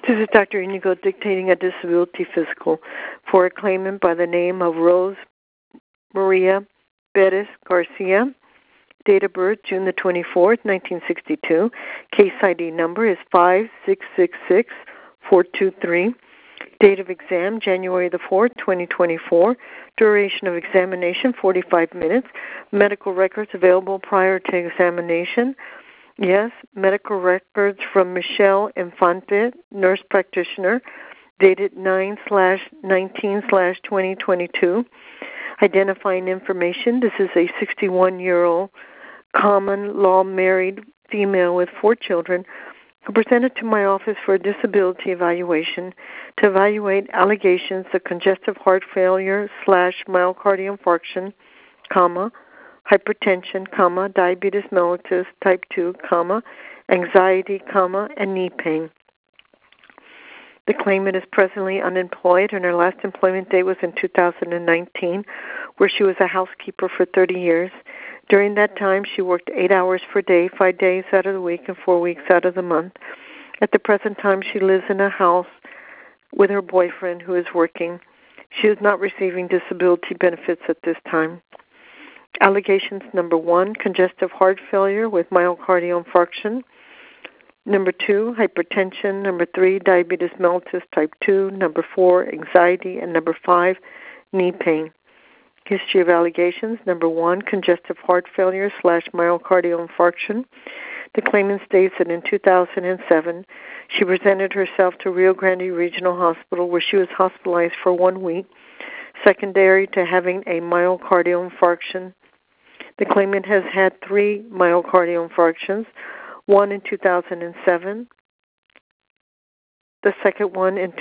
This is Dr. Inigo dictating a disability physical for a claimant by the name of Rose Maria Bettis Garcia. Date of birth, June the 24th, 1962. Case ID number is 5666423. Date of exam, January the 4th, 2024. Duration of examination, 45 minutes. Medical records available prior to examination. Yes, medical records from Michelle Infante, nurse practitioner, dated 9/19/2022. Identifying information, this is a 61-year-old common law married female with 4 children who presented to my office for a disability evaluation to evaluate allegations of congestive heart failure / myocardial infarction, hypertension, diabetes mellitus type 2, anxiety, and knee pain. The claimant is presently unemployed, and her last employment date was in 2019, where she was a housekeeper for 30 years. During that time, she worked 8 hours per day, 5 days out of the week, and 4 weeks out of the month. At the present time, she lives in a house with her boyfriend who is working. She is not receiving disability benefits at this time. Allegations number 1, congestive heart failure with myocardial infarction. Number 2, hypertension. Number 3, diabetes mellitus type 2. Number 4, anxiety. And number 5, knee pain. History of allegations. Number 1, congestive heart failure / myocardial infarction. The claimant states that in 2007, she presented herself to Rio Grande Regional Hospital, where she was hospitalized for 1 week, secondary to having a myocardial infarction. The claimant has had 3 myocardial infarctions, one in 2007, the second one in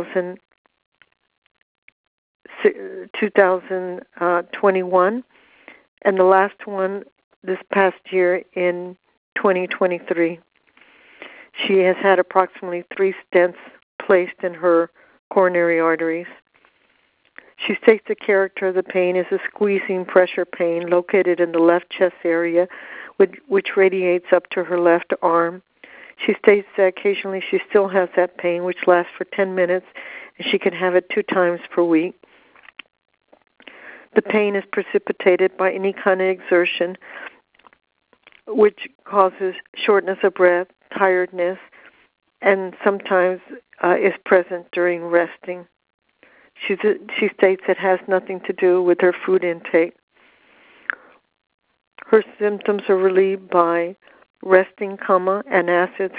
2021, and the last one this past year in 2023. She has had approximately 3 stents placed in her coronary arteries. She states the character of the pain is a squeezing pressure pain located in the left chest area, which radiates up to her left arm. She states that occasionally she still has that pain, which lasts for 10 minutes, and she can have it 2 times per week. The pain is precipitated by any kind of exertion, which causes shortness of breath, tiredness, and sometimes is present during resting. She states it has nothing to do with her food intake. Her symptoms are relieved by resting, antacids,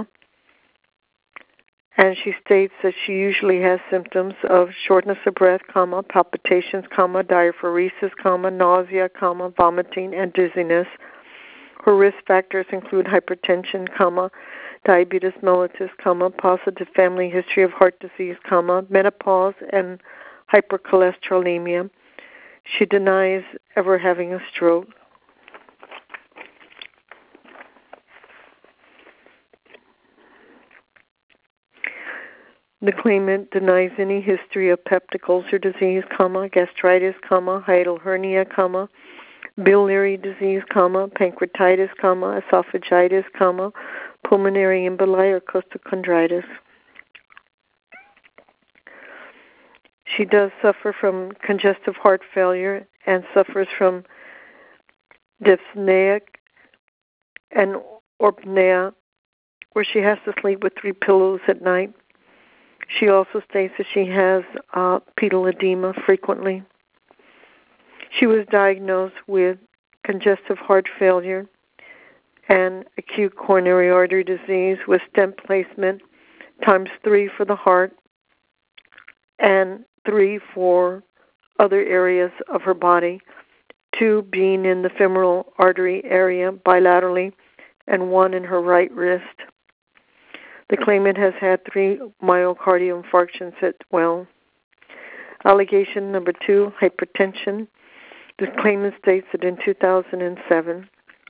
and she states that she usually has symptoms of shortness of breath, palpitations, diaphoresis, nausea, vomiting, and dizziness. Her risk factors include hypertension, diabetes mellitus, positive family history of heart disease, menopause, and hypercholesterolemia. She denies ever having a stroke. The claimant denies any history of peptic ulcer disease, gastritis, hiatal hernia, biliary disease, pancreatitis, esophagitis, pulmonary emboli, or costochondritis. She does suffer from congestive heart failure and suffers from dyspnea and orpnea, where she has to sleep with 3 pillows at night. She also states that she has pedal edema frequently. She was diagnosed with congestive heart failure and acute coronary artery disease with stent placement ×3 for the heart and 3 for other areas of her body, 2 being in the femoral artery area bilaterally and 1 in her right wrist. The claimant has had 3 myocardial infarctions as well. Allegation number 2, hypertension. The claimant states that in 2007,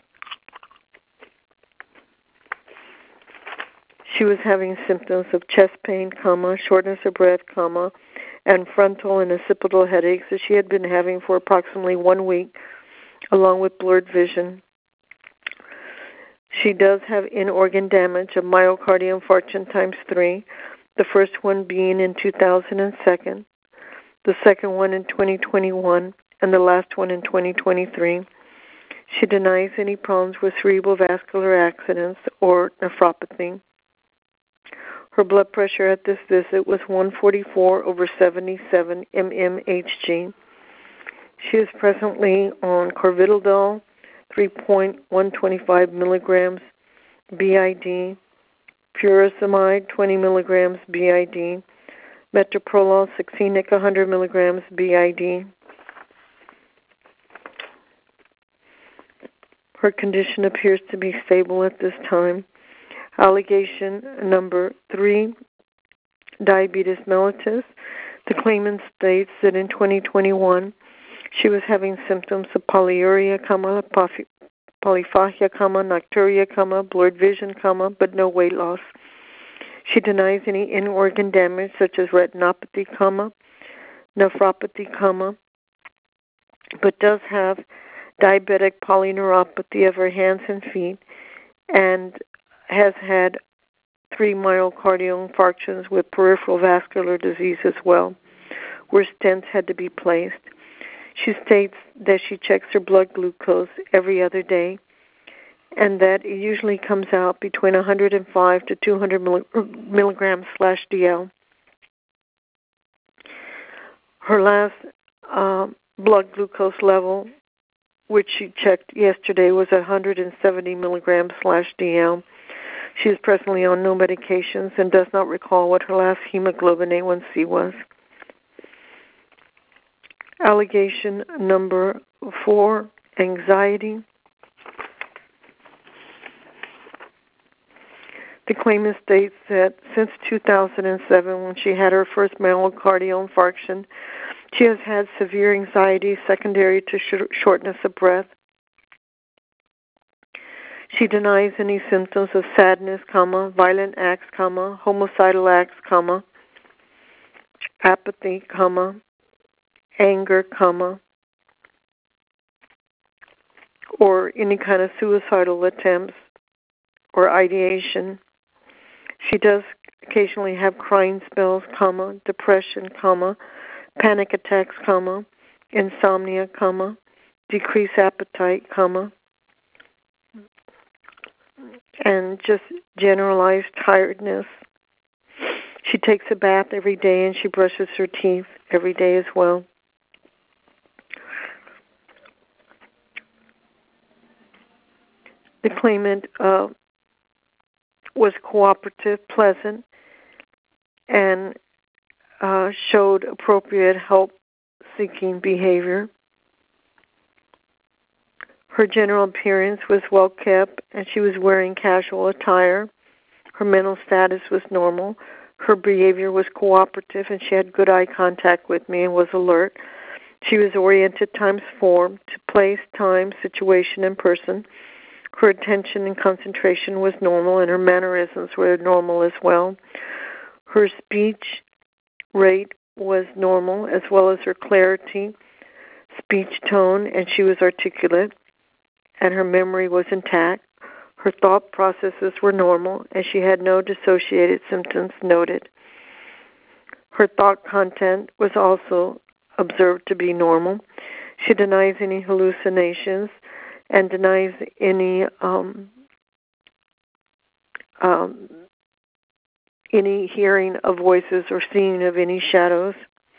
she was having symptoms of chest pain, shortness of breath, and frontal and occipital headaches that she had been having for approximately 1 week, along with blurred vision. She does have in-organ damage of myocardial infarction ×3, the first one being in 2002, the second one in 2021, and the last one in 2023. She denies any problems with cerebral vascular accidents or nephropathy. Her blood pressure at this visit was 144/77 mmHg. She is presently on Corvidaldol, 3.125 milligrams BID, furosemide, 20 milligrams BID, metoprolol, succinic, 100 milligrams BID. Her condition appears to be stable at this time. Allegation number 3, diabetes mellitus. The claimant states that in 2021, she was having symptoms of polyuria, polyphagia, nocturia, blurred vision, but no weight loss. She denies any in-organ damage such as retinopathy, nephropathy, but does have diabetic polyneuropathy of her hands and feet and has had 3 myocardial infarctions with peripheral vascular disease as well, where stents had to be placed. She states that she checks her blood glucose every other day and that it usually comes out between 105 to 200 milligrams/dl. Her last blood glucose level, which she checked yesterday, was 170 milligrams/dl. She is presently on no medications and does not recall what her last hemoglobin A1C was. Allegation number 4, anxiety. The claimant states that since 2007, when she had her first myocardial infarction, she has had severe anxiety secondary to shortness of breath. She denies any symptoms of sadness, violent acts, homicidal acts, apathy, anger, or any kind of suicidal attempts or ideation. She does occasionally have crying spells, depression, panic attacks, insomnia, decreased appetite, and just generalized tiredness. She takes a bath every day and she brushes her teeth every day as well. The claimant was cooperative, pleasant, and showed appropriate help-seeking behavior. Her general appearance was well kept, and she was wearing casual attire. Her mental status was normal. Her behavior was cooperative, and she had good eye contact with me and was alert. She was oriented times 4 to place, time, situation, and person. Her attention and concentration was normal, and her mannerisms were normal as well. Her speech rate was normal, as well as her clarity, speech tone, and she was articulate, and her memory was intact. Her thought processes were normal, and she had no dissociated symptoms noted. Her thought content was also observed to be normal. She denies any hallucinations and denies any hearing of voices or seeing of any shadows.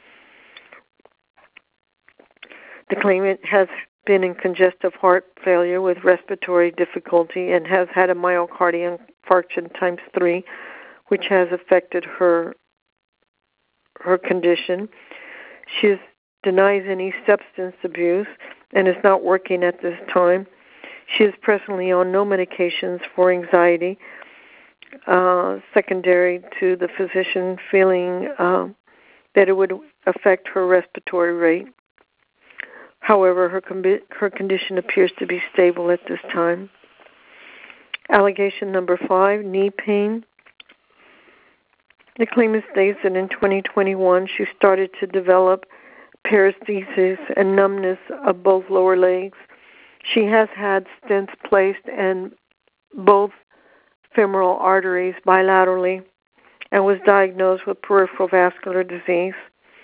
The claimant has been in congestive heart failure with respiratory difficulty and has had a myocardial infarction times 3, which has affected her condition. She denies any substance abuse and is not working at this time. She is presently on no medications for anxiety, secondary to the physician feeling that it would affect her respiratory rate. However, her condition appears to be stable at this time. Allegation number 5, knee pain. The claimant states that in 2021 she started to develop paresthesis and numbness of both lower legs. She has had stents placed in both femoral arteries bilaterally and was diagnosed with peripheral vascular disease.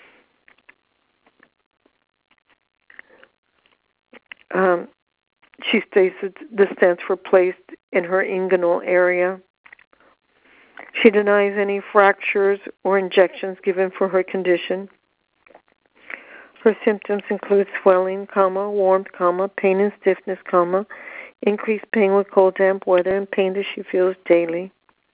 She states that the stents were placed in her inguinal area. She denies any fractures or injections given for her condition. Her symptoms include swelling, warmth, pain and stiffness, increased pain with cold, damp weather, and pain that she feels daily.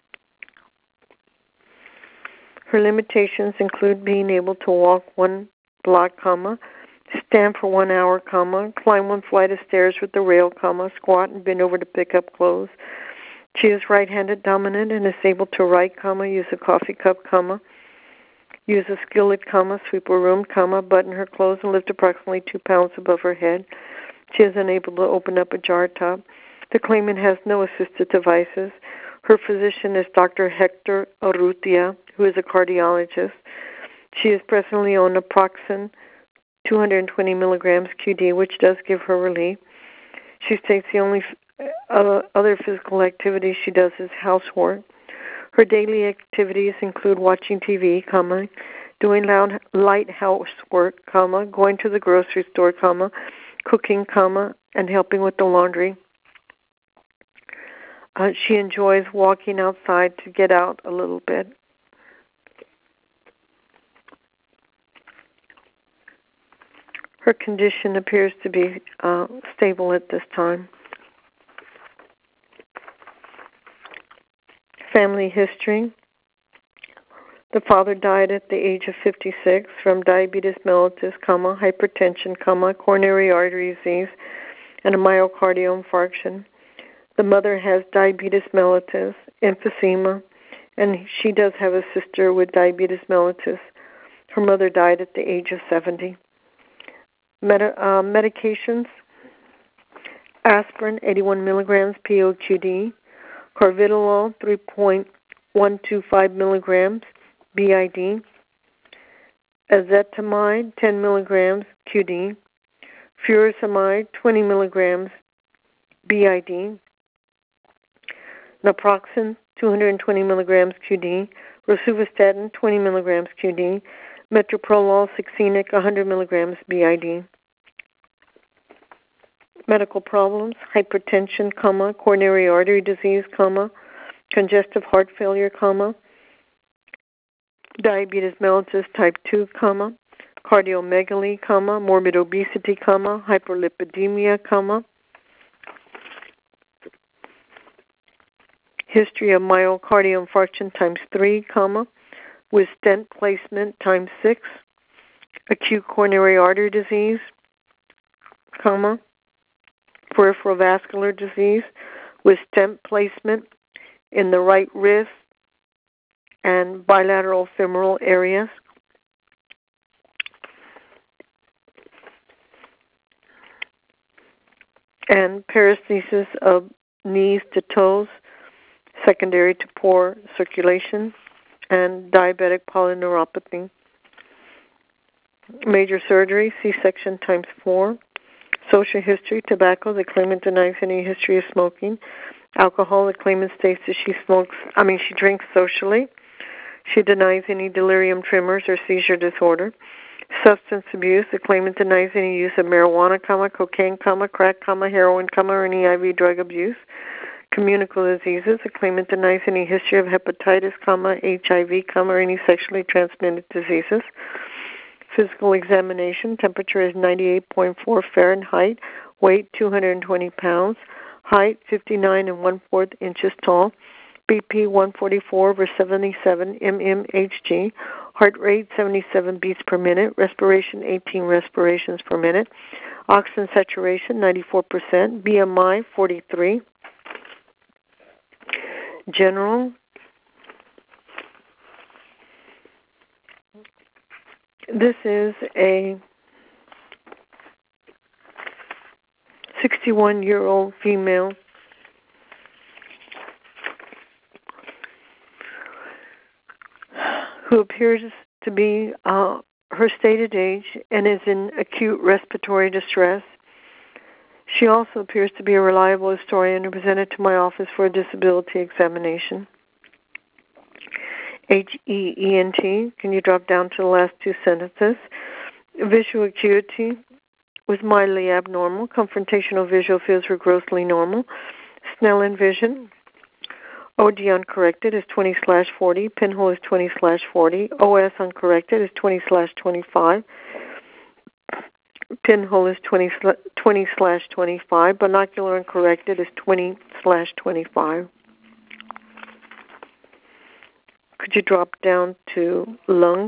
Her limitations include being able to walk 1 block, stand for 1 hour, climb 1 flight of stairs with the rail, squat and bend over to pick up clothes. She is right-handed dominant and is able to write, use a coffee cup, use a skillet, sweep a room, button her clothes and lift approximately 2 pounds above her head. She is unable to open up a jar top. The claimant has no assisted devices. Her physician is Dr. Hector Urrutia, who is a cardiologist. She is presently on naproxen 220 milligrams QD, which does give her relief. She states the only other physical activities she does is housework. Her daily activities include watching TV, doing light housework, going to the grocery store, cooking, and helping with the laundry. She enjoys walking outside to get out a little bit. Her condition appears to be stable at this time. Family history. The father died at the age of 56 from diabetes mellitus, hypertension, coronary artery disease, and a myocardial infarction. The mother has diabetes mellitus, emphysema, and she does have a sister with diabetes mellitus. Her mother died at the age of 70. Medications: aspirin, 81 milligrams POQD, carvedilol, 3.125 milligrams BID, ezetimibe, 10 milligrams QD, furosemide, 20 milligrams BID, naproxen, 220 milligrams QD, rosuvastatin, 20 milligrams QD, metoprolol succinic, 100 milligrams BID. Medical problems: hypertension, coronary artery disease, congestive heart failure, diabetes mellitus type 2, cardiomegaly, morbid obesity, hyperlipidemia, history of myocardial infarction times 3, with stent placement times 6, acute coronary artery disease, peripheral vascular disease with stent placement in the right wrist and bilateral femoral areas. And paresthesis of knees to toes, secondary to poor circulation, and diabetic polyneuropathy. Major surgery, C-section times 4. Social history: tobacco. The claimant denies any history of smoking. Alcohol. The claimant states that she drinks socially. She denies any delirium tremors or seizure disorder. Substance abuse. The claimant denies any use of marijuana, cocaine, crack, heroin, or any IV drug abuse. Communicable diseases. The claimant denies any history of hepatitis, HIV, or any sexually transmitted diseases. Physical examination: temperature is 98.4 Fahrenheit, weight 220 pounds, height 59 1/4 inches tall, BP 144/77 mmHg, heart rate 77 beats per minute, respiration 18 respirations per minute, oxygen saturation 94%, BMI 43. General. This is a 61-year-old female who appears to be her stated age and is in acute respiratory distress. She also appears to be a reliable historian who presented to my office for a disability examination. HEENT. Can you drop down to the last two sentences? Visual acuity was mildly abnormal. Confrontational visual fields were grossly normal. Snellen vision, OD uncorrected is 20/40. Pinhole is 20/40. OS uncorrected is 20/25. Pinhole is 20/25. Binocular uncorrected is 20/25. Could you drop down to lungs?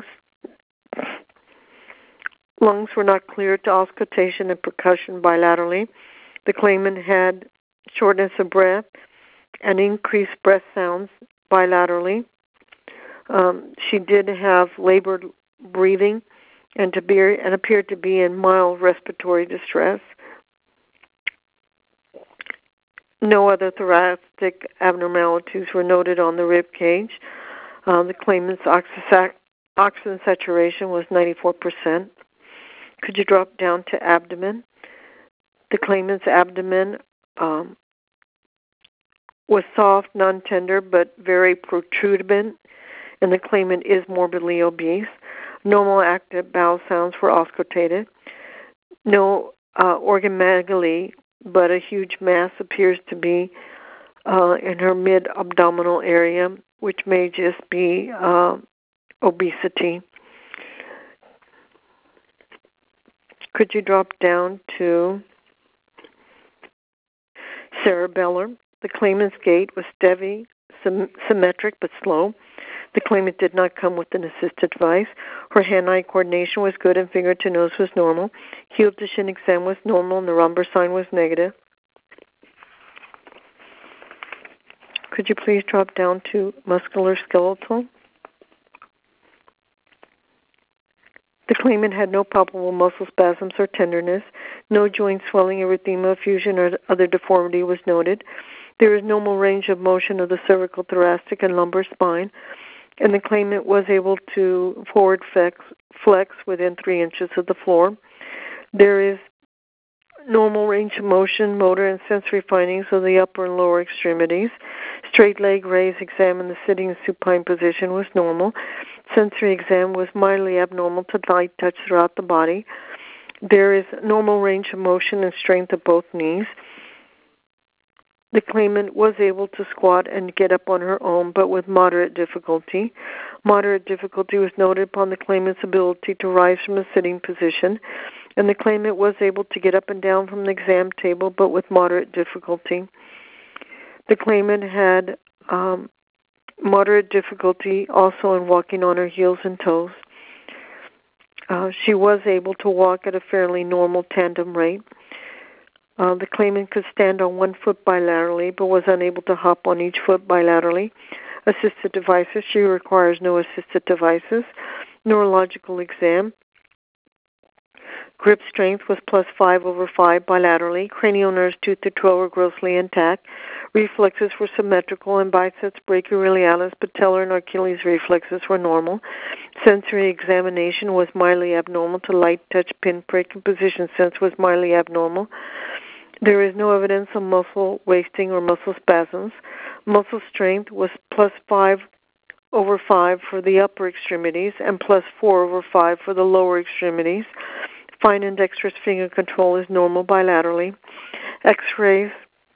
Lungs were not clear to auscultation and percussion bilaterally. The claimant had shortness of breath and increased breath sounds bilaterally. She did have labored breathing and appeared to be in mild respiratory distress. No other thoracic abnormalities were noted on the rib cage. The claimant's oxygen saturation was 94%. Could you drop down to abdomen? The claimant's abdomen was soft, non-tender, but very protrudent, and the claimant is morbidly obese. Normal active bowel sounds were auscultated. No organomegaly, but a huge mass appears to be in her mid-abdominal area, which may just be obesity. Could you drop down to cerebellar? The claimant's gait was steady, symmetric, but slow. The claimant did not come with an assisted device. Her hand-eye coordination was good and finger to nose was normal. Heel to shin exam was normal and the rumbar sign was negative. Could you please drop down to musculoskeletal? The claimant had no palpable muscle spasms or tenderness. No joint swelling, erythema, fusion, or other deformity was noted. There is normal range of motion of the cervical, thoracic, and lumbar spine, and the claimant was able to forward flex within 3 inches of the floor. There is normal range of motion, motor, and sensory findings of the upper and lower extremities. Straight leg raise exam in the sitting and supine position was normal. Sensory exam was mildly abnormal to light touch throughout the body. There is normal range of motion and strength of both knees. The claimant was able to squat and get up on her own, but with moderate difficulty. Moderate difficulty was noted upon the claimant's ability to rise from a sitting position, and the claimant was able to get up and down from the exam table, but with moderate difficulty. The claimant had moderate difficulty also in walking on her heels and toes. She was able to walk at a fairly normal tandem rate. The claimant could stand on one foot bilaterally, but was unable to hop on each foot bilaterally. Assisted devices, she requires no assisted devices. Neurological exam. Grip strength was +5/5 bilaterally. Cranial nerves 2 to 12 were grossly intact. Reflexes were symmetrical, and biceps, brachioradialis, patellar, and Achilles reflexes were normal. Sensory examination was mildly abnormal to light touch, pinprick, and position sense was mildly abnormal. There is no evidence of muscle wasting or muscle spasms. Muscle strength was +5/5 for the upper extremities and +4/5 for the lower extremities. Fine and dexterous finger control is normal bilaterally. X-rays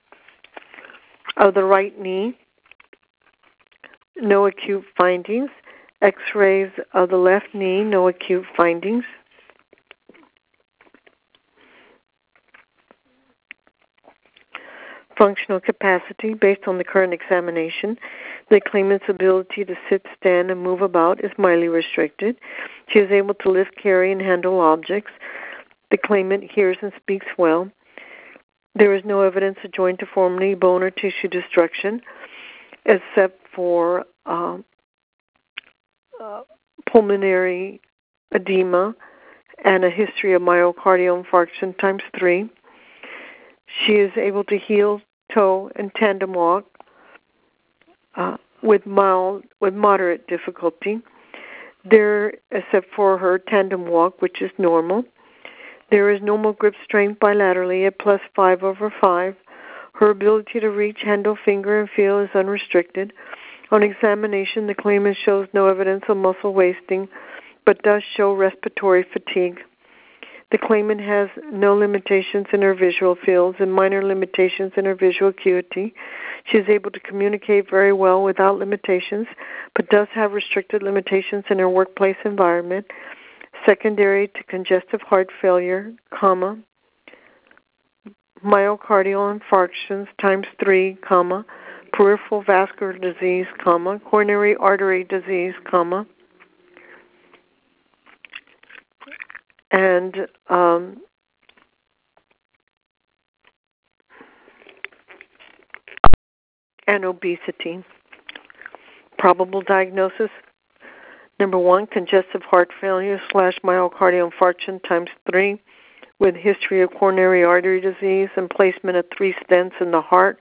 of the right knee, no acute findings. X-rays of the left knee, no acute findings. Functional capacity, based on the current examination, the claimant's ability to sit, stand, and move about is mildly restricted. She is able to lift, carry, and handle objects. The claimant hears and speaks well. There is no evidence of joint deformity, bone, or tissue destruction, except for pulmonary edema and a history of myocardial infarction ×3. She is able to heel, toe, and tandem walk with moderate difficulty. There, except for her tandem walk, which is normal. There is normal grip strength bilaterally at +5/5. Her ability to reach, handle, finger, and feel is unrestricted. On examination, the claimant shows no evidence of muscle wasting, but does show respiratory fatigue. The claimant has no limitations in her visual fields and minor limitations in her visual acuity. She is able to communicate very well without limitations, but does have restricted limitations in her workplace environment, secondary to congestive heart failure, myocardial infarctions times 3, peripheral vascular disease, coronary artery disease, and obesity. Probable diagnosis: number 1, congestive heart failure / myocardial infarction times 3, with history of coronary artery disease and placement of 3 stents in the heart,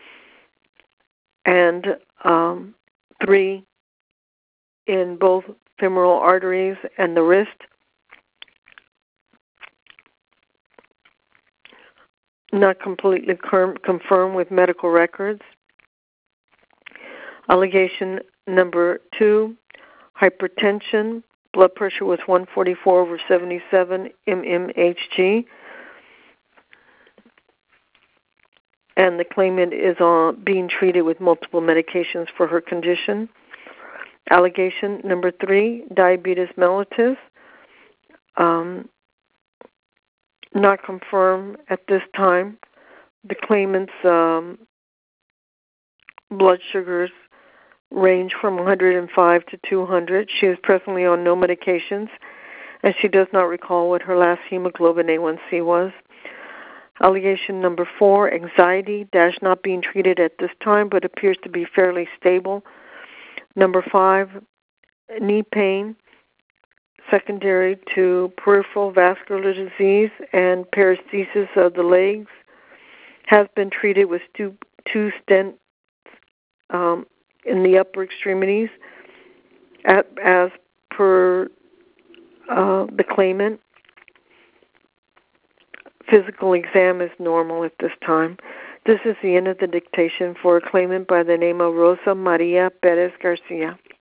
and 3 in both femoral arteries and the wrist. Not completely confirmed with medical records. Allegation number 2, hypertension. Blood pressure was 144/77 mmHg. And the claimant is being treated with multiple medications for her condition. Allegation number 3, diabetes mellitus. Not confirmed at this time. The claimant's blood sugars range from 105 to 200. She is presently on no medications, and she does not recall what her last hemoglobin A1C was. Allegation number 4, anxiety, not being treated at this time, but appears to be fairly stable. Number 5, knee pain, secondary to peripheral vascular disease and paresthesis of the legs, has been treated with 2 stents in the upper extremities as per the claimant. Physical exam is normal at this time. This is the end of the dictation for a claimant by the name of Rosa Maria Perez Garcia.